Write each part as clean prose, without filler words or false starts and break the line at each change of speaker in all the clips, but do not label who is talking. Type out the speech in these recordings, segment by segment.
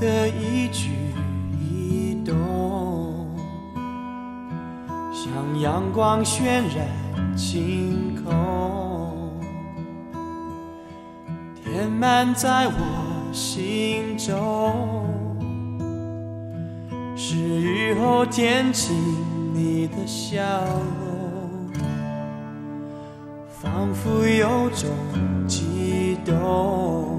的一举一动，像阳光渲染晴空，填满在我心中，是雨后天晴你的笑容，仿佛有种悸动，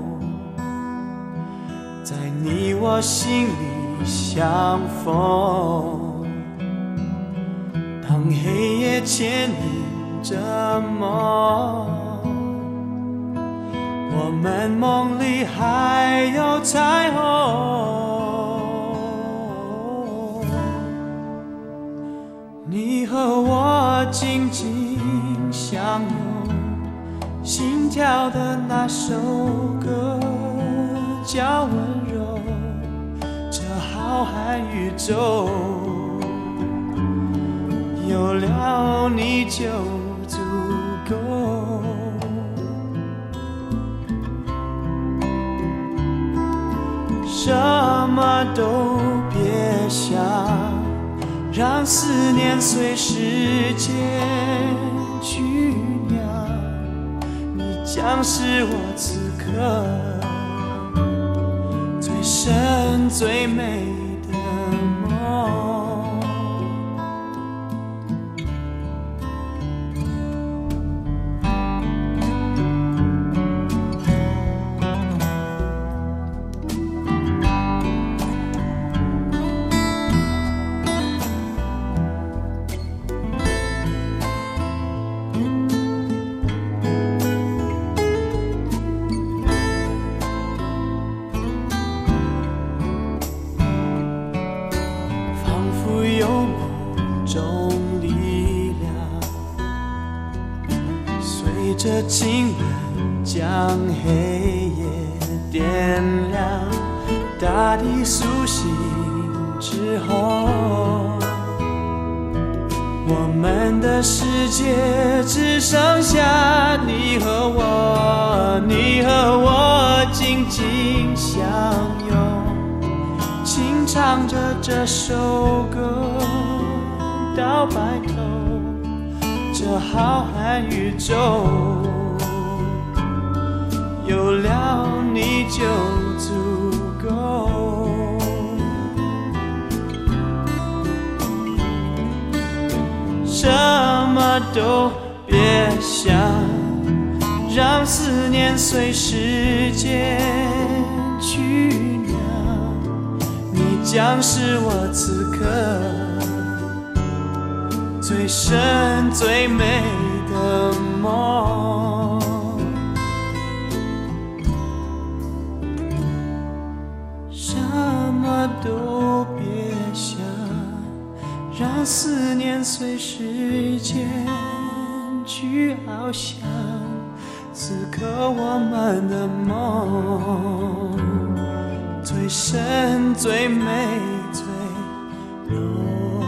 在你我心里相逢。当黑夜牵引着梦，我们梦里还有彩虹。你和我紧紧相拥，心跳的那首歌叫温柔。这浩瀚宇宙，有了你就足够。什么都别想，让思念随时间去酿。你将是我此刻最深最美的梦。这经纶将黑夜点亮，大地苏醒之后，我们的世界只剩下你和我，你和我紧紧相拥，轻唱着这首歌到白头。这浩瀚宇宙，有了你就足够。什么都别想，让思念随时间去酿。你将是我此刻最深最美的梦。什么都别想，让思念随时间去翱翔。此刻我们的梦最深最美最浓。